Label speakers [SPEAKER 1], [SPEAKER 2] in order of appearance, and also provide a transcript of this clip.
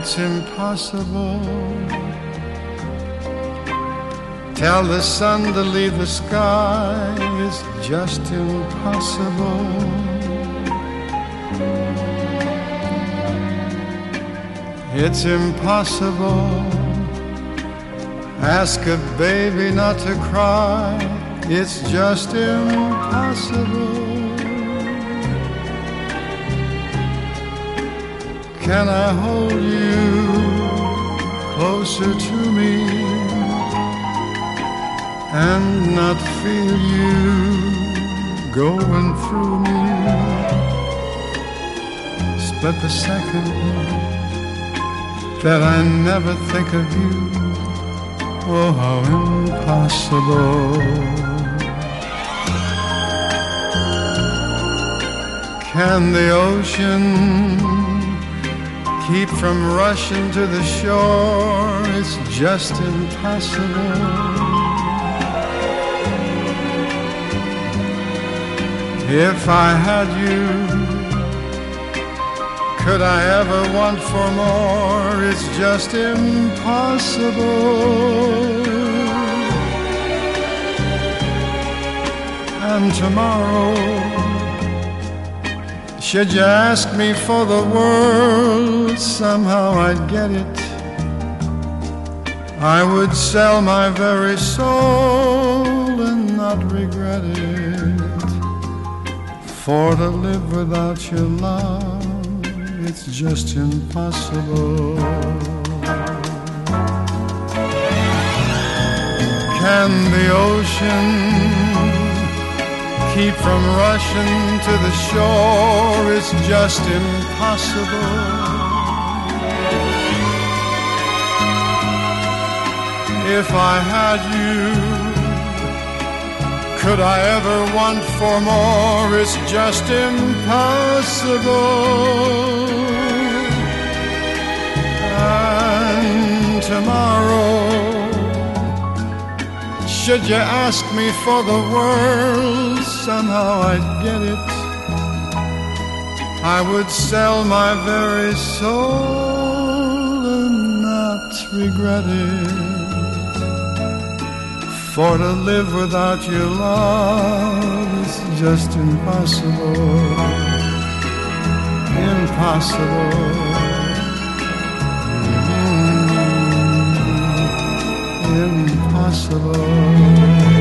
[SPEAKER 1] It's impossible. Tell the sun to leave the sky. It's just impossible. It's impossible. Ask a baby not to cry. It's just impossible. Can I hold you closer to me and not feel you going through me? Split the second that I never think of you. Oh, how impossible. Can the ocean keep from rushing to the shore? It's just impossible. If I had you, could I ever want for more? It's just impossible. And tomorrow, should you ask me for the world, somehow I'd get it. I would sell my very soul and not regret it. For to live without your love, it's just impossible. Can the ocean keep from rushing to the shore? It's just impossible. If I had you, could I ever want for more? It's just impossible. And tomorrow, should you ask me for the world, somehow I'd get it. I would sell my very soul and not regret it. For to live without your love is just impossible. Impossible. Impossible.